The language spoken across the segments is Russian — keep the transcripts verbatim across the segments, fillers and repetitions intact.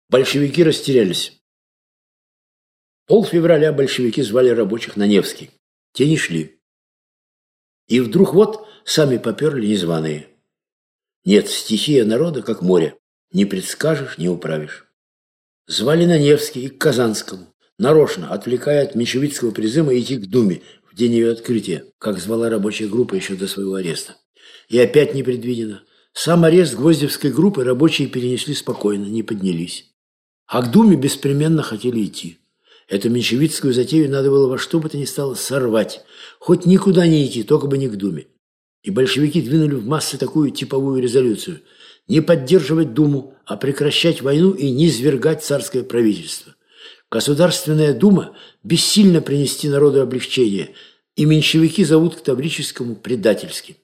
Большевики растерялись. Полфевраля большевики звали рабочих на Невский. Те не шли. И вдруг вот сами поперли незваные. Нет, стихия народа, как море. Не предскажешь, не управишь. Звали на Невский и к Казанскому, нарочно отвлекая от меньшевистского призыма идти к Думе в день ее открытия, как звала рабочая группа еще до своего ареста. И опять непредвиденно. Сам арест Гвоздевской группы рабочие перенесли спокойно, не поднялись. А к Думе беспременно хотели идти. Эту меньшевистскую затею надо было во что бы то ни стало сорвать. Хоть никуда не идти, только бы не к Думе. И большевики двинули в массы такую типовую резолюцию: не поддерживать Думу, а прекращать войну и низвергать царское правительство. Государственная Дума бессильно принести народу облегчение, и меньшевики зовут к Таврическому предательски.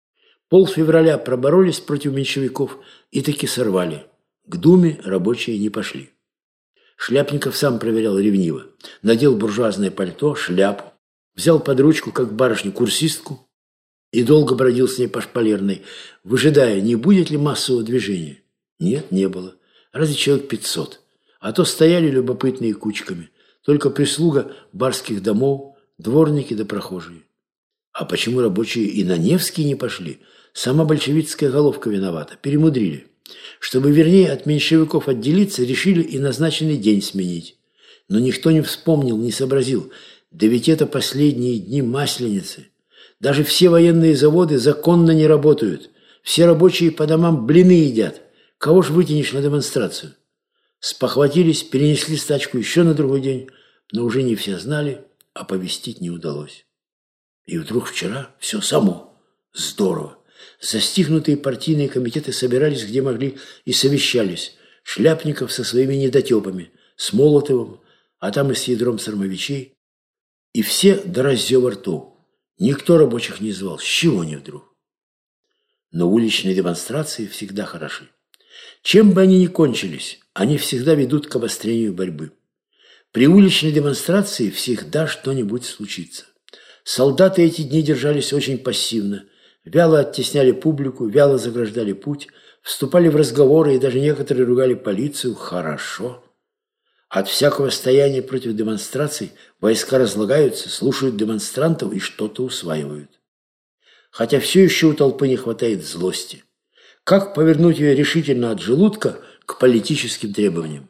Полфевраля проборолись против меньшевиков и таки сорвали. К Думе рабочие не пошли. Шляпников сам проверял ревниво. Надел буржуазное пальто, шляпу, взял под ручку, как барышню, курсистку и долго бродил с ней по Шпалерной, выжидая, не будет ли массового движения. Нет, не было. Разве человек пятьсот. А то стояли любопытные кучками. Только прислуга барских домов, дворники да прохожие. А почему рабочие и на Невский не пошли? Сама большевистская головка виновата. Перемудрили. Чтобы вернее от меньшевиков отделиться, решили и назначенный день сменить. Но никто не вспомнил, не сообразил. Да ведь это последние дни Масленицы. Даже все военные заводы законно не работают. Все рабочие по домам блины едят. Кого ж вытянешь на демонстрацию? Спохватились, перенесли стачку еще на другой день, но уже не все знали, оповестить не удалось. И вдруг вчера все само. Здорово. Застигнутые партийные комитеты собирались где могли и совещались. Шляпников со своими недотепами, с Молотовым, а там и с ядром Сармовичей. И все до раздела ртов. Никто рабочих не звал. С чего они вдруг? Но уличные демонстрации всегда хороши. Чем бы они ни кончились, они всегда ведут к обострению борьбы. При уличной демонстрации всегда что-нибудь случится. Солдаты эти дни держались очень пассивно. Вяло оттесняли публику, вяло заграждали путь, вступали в разговоры и даже некоторые ругали полицию. Хорошо. От всякого стояния против демонстраций войска разлагаются, слушают демонстрантов и что-то усваивают. Хотя все еще у толпы не хватает злости. Как повернуть ее решительно от желудка к политическим требованиям?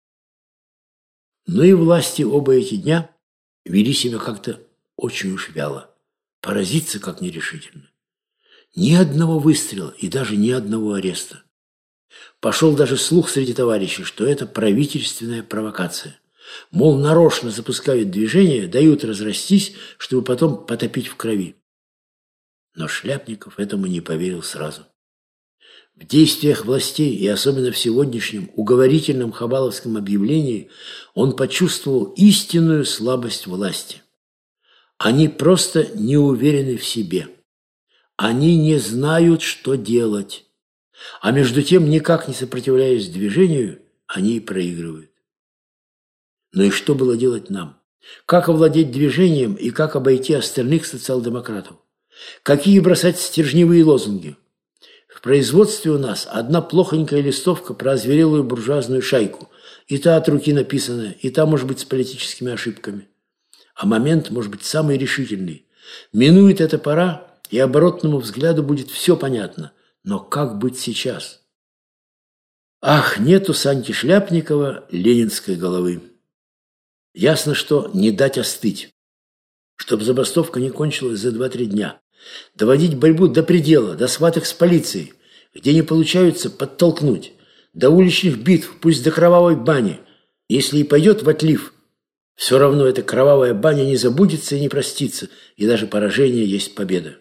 Но и власти оба эти дня вели себя как-то очень уж вяло. Поразиться как нерешительно. Ни одного выстрела и даже ни одного ареста. Пошел даже слух среди товарищей, что это правительственная провокация. Мол, нарочно запускают движение, дают разрастись, чтобы потом потопить в крови. Но Шляпников этому не поверил сразу. В действиях властей, и особенно в сегодняшнем уговорительном хабаловском объявлении, он почувствовал истинную слабость власти. Они просто не уверены в себе. Они не знают, что делать. А между тем, никак не сопротивляясь движению, они и проигрывают. Но и что было делать нам? Как овладеть движением и как обойти остальных социал-демократов? Какие бросать стержневые лозунги? В производстве у нас одна плохонькая листовка про озверелую буржуазную шайку. И та от руки написана, и та, может быть, с политическими ошибками. А момент может быть самый решительный. Минует эта пора, и оборотному взгляду будет все понятно. Но как быть сейчас? Ах, нет у Саньки Шляпникова ленинской головы. Ясно, что не дать остыть. Чтоб забастовка не кончилась за два-три дня. Доводить борьбу до предела, до схваток с полицией. Где не получается, подтолкнуть. До уличных битв, пусть до кровавой бани. Если и пойдет в отлив, все равно эта кровавая баня не забудется и не простится, и даже поражение есть победа.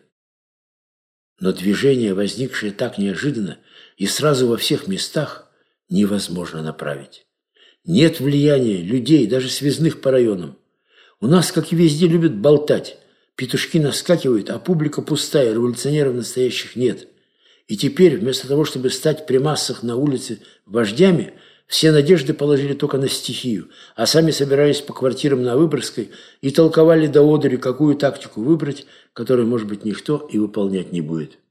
Но движение, возникшее так неожиданно и сразу во всех местах, невозможно направить. Нет влияния людей, даже связных по районам. У нас, как и везде, любят болтать. Петушки наскакивают, а публика пустая, революционеров настоящих нет. И теперь, вместо того, чтобы стать при массах на улице вождями, все надежды положили только на стихию, а сами собирались по квартирам на Выборгской и толковали до одури, какую тактику выбрать, которую, может быть, никто и выполнять не будет.